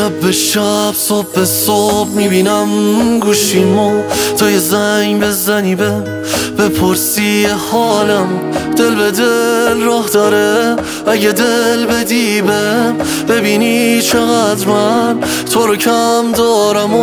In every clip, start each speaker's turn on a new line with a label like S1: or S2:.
S1: شب به شب صبح به صبح میبینم گوشیمو، تا یه زنگ بزنی بپرسی حالم. دل به دل راه داره، اگه دل بدی ببینی چقدر من تو رو کم دارم.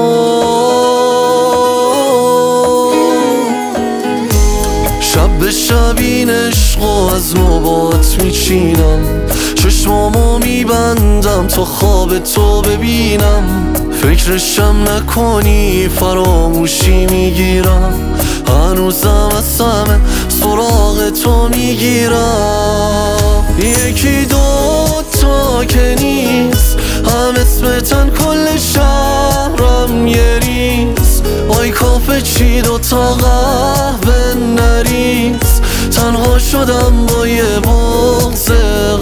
S1: شب به شب این عشقو از نوبات میچینم، چشمامو میبندم تا خواب تو ببینم. فکرشم نکنی فراموشی میگیرم، هنوزم از همه سراغ تو میگیرم. یکی دوتا که نیست، هم اسمتن کل شهرم یه ریز. آی کافه چی دوتا قهوه نریز، تنها شدم با یه بغض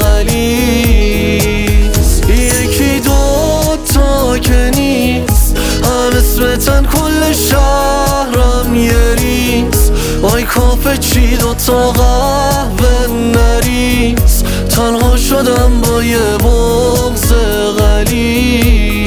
S1: غلیظ. یکی دوتا که نیست، هم اسمتن کل شهرم یه ریز. آی کافه چی دوتا قهوه نریز، تنها شدم با یه بغض غلیظ.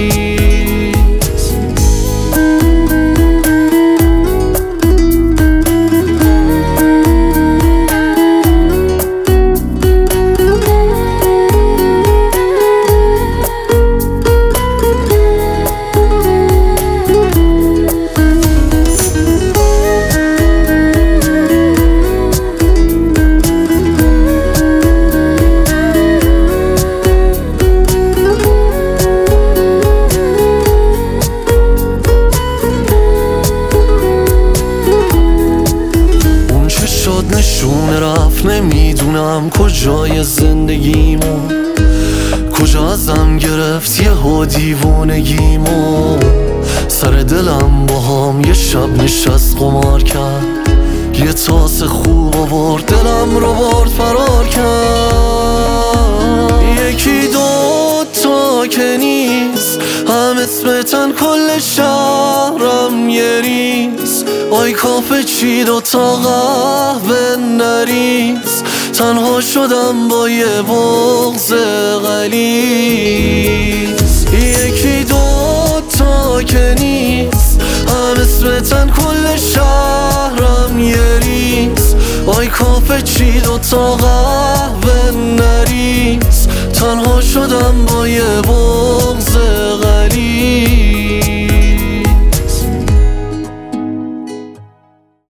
S1: نشونه رفت، نمیدونم کجای زندگیمو، کجا ازم گرفت یهو دیوونگیمو. سر دلم باهام یه شب نشست قمار کرد، یه تاس خوب آورد دلم رو برد فرار کرد. یکی دوتا که نیست، هم اسمتن کل شهرم یه ریز. آی کافه چی دوتا قهوه نریز، تنها شدم با یه بغض غلیظ. یکی دوتا که نیست، هم اسمتن کل شهرم یه ریز. آی کافه چی دوتا قهوه نریز، تنها شدم با یه بغض غلیظ.